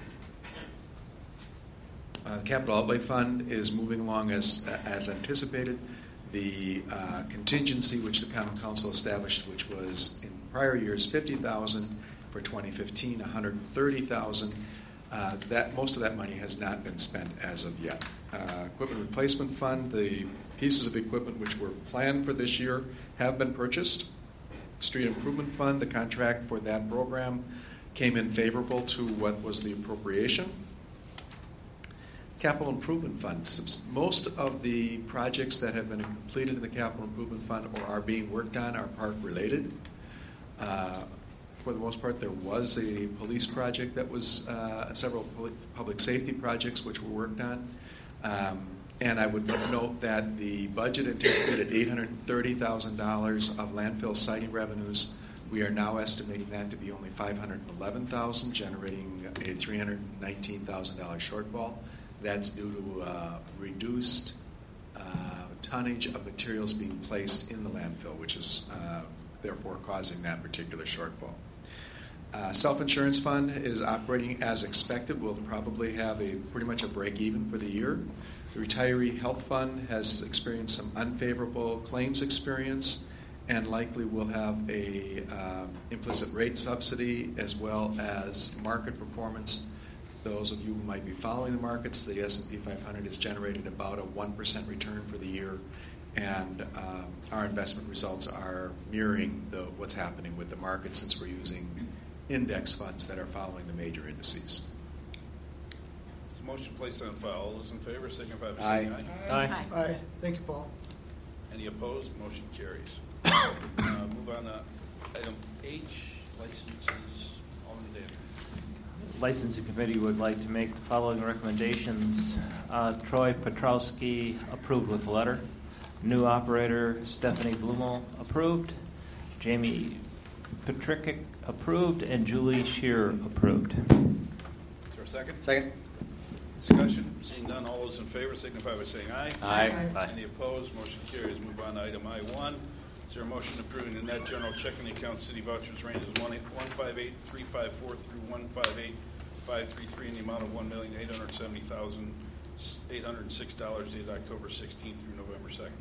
you. Uh, Capital Outlay Fund is moving along as as anticipated. The uh, contingency which the Common Council established, which was in prior years fifty thousand dollars, for twenty fifteen one hundred thirty thousand dollars. Uh, that most of that money has not been spent as of yet. Uh, equipment Replacement Fund, the pieces of equipment which were planned for this year have been purchased. Street Improvement Fund, the contract for that program came in favorable to what was the appropriation. Capital Improvement Fund. Subs- Most of the projects that have been completed in the Capital Improvement Fund or are being worked on are park related. Uh, for the most part, there was a police project that was uh, several poli- public safety projects which were worked on. Um, And I would note that the budget anticipated eight hundred thirty thousand dollars of landfill siting revenues. We are now estimating that to be only five hundred eleven thousand dollars, generating a three hundred nineteen thousand dollars shortfall. That's due to uh, reduced uh, tonnage of materials being placed in the landfill, which is uh, therefore causing that particular shortfall. Uh, self-insurance fund is operating as expected. We'll probably have a pretty much a break even for the year. The retiree health fund has experienced some unfavorable claims experience, and likely will have a uh, implicit rate subsidy as well as market performance. Those of you who might be following the markets, the S and P five hundred has generated about a one percent return for the year, and um, our investment results are mirroring the, what's happening with the market, since we're using index funds that are following the major indices. Motion placed on file. All those in favor signify by Aye. saying aye. Aye. Aye. Thank you, Paul. Any opposed? Motion carries. uh, move on to item H, licenses. Alderman Danner. Licensing Committee would like to make the following recommendations. Uh, Troy Petrowski approved with a letter. New operator Stephanie Blumel approved. Jamie Petrick approved. And Julie Shear approved. Is there a second? Second. Discussion. Seeing none, all those in favor signify by saying aye. Aye. Aye. Any opposed? Motion carries. Move on to item I one. Is there a motion approving the net general checking account city vouchers ranges one five eight three five four through one five eight five three three in the amount of one million eight hundred seventy thousand eight hundred six dollars dated October sixteenth through November second?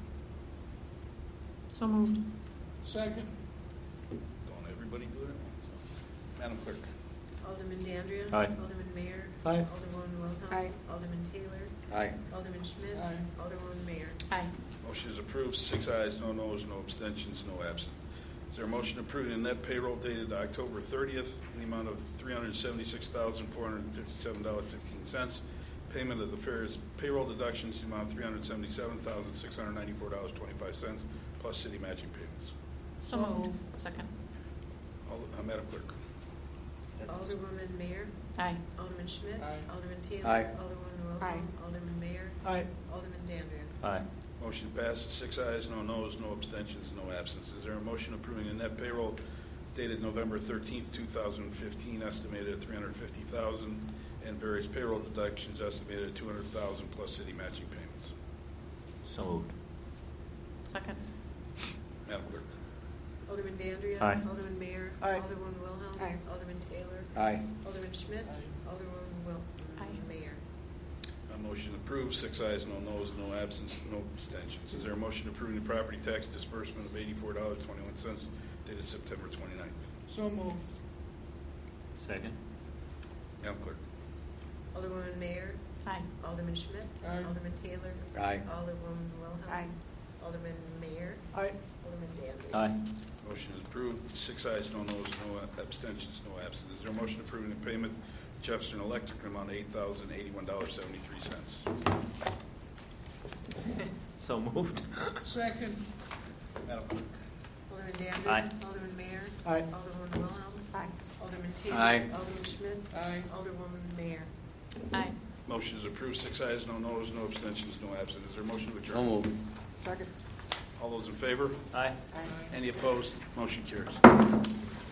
So moved. Second. Don't everybody do it at once? Madam Clerk. Alderman Dandria. Aye. Alderman Mayor. Aye. Alderwoman Wilhelm. Aye. Alderman Taylor. Aye. Alderman Schmidt. Aye. Alderwoman Mayor. Aye. Motion is approved, six ayes, no noes, no abstentions, no absent. Is there a motion approving the net payroll dated October thirtieth in the amount of three hundred seventy-six thousand four hundred fifty-seven dollars and fifteen cents? Payment of the fair's payroll deductions in the amount of three hundred seventy-seven thousand six hundred ninety-four dollars and twenty-five cents, plus city matching payments. So moved. Second. All, uh, Madam Clerk. Alderwoman Mayor. Aye. Alderman Schmidt. Aye. Alderman Taylor. Aye. Alderwoman Wilhelm. Aye. Alderman Mayor. Aye. Alderman Dandria. Aye. Motion passes, six ayes, no noes, no abstentions, no absences. Is there a motion approving the net payroll dated November thirteenth, two thousand fifteen, estimated at three hundred fifty thousand dollars, and various payroll deductions estimated at two hundred thousand dollars plus city matching payments? So moved. Second. Madam Clerk. Alderman Dandria. Aye. Alderman Mayor. Aye. Alderwoman Wilhelm. Aye. Alderman Taylor. Aye. Alderman Schmidt. Alderwoman Wil- Aye. Mayor. A motion approved, six ayes, no noes, no absence, no abstentions. Is there a motion approving the property tax disbursement of eighty-four dollars and twenty-one cents dated September twenty-ninth? So moved. Second. Madam Clerk. Alderwoman Mayor. Aye. Alderman Schmidt. Aye. Alderman Taylor. Aye. Alderwoman Wilhelm. Aye. Alderman Mayor. Aye. Alderman Dandria. Aye. Motion is approved, six ayes, no noes, no abstentions, no absence. Is there a motion approving the payment to Jefferson Electric in the amount of eight thousand eighty-one dollars and seventy-three cents? So moved. Second. Madam Clerk. Alderman Dandria. Aye. Alderman Mayor. Aye. Alderwoman Wilhelm. Aye. Alderman Taylor. Aye. Alderman Schmidt. Aye. Alderwoman Mayor. Aye. Motion is approved, six ayes, no noes, no abstentions, no absence. Is there a motion to adjourn? So moved. Second. All those in favor? Aye. Aye. Any opposed? Motion carries.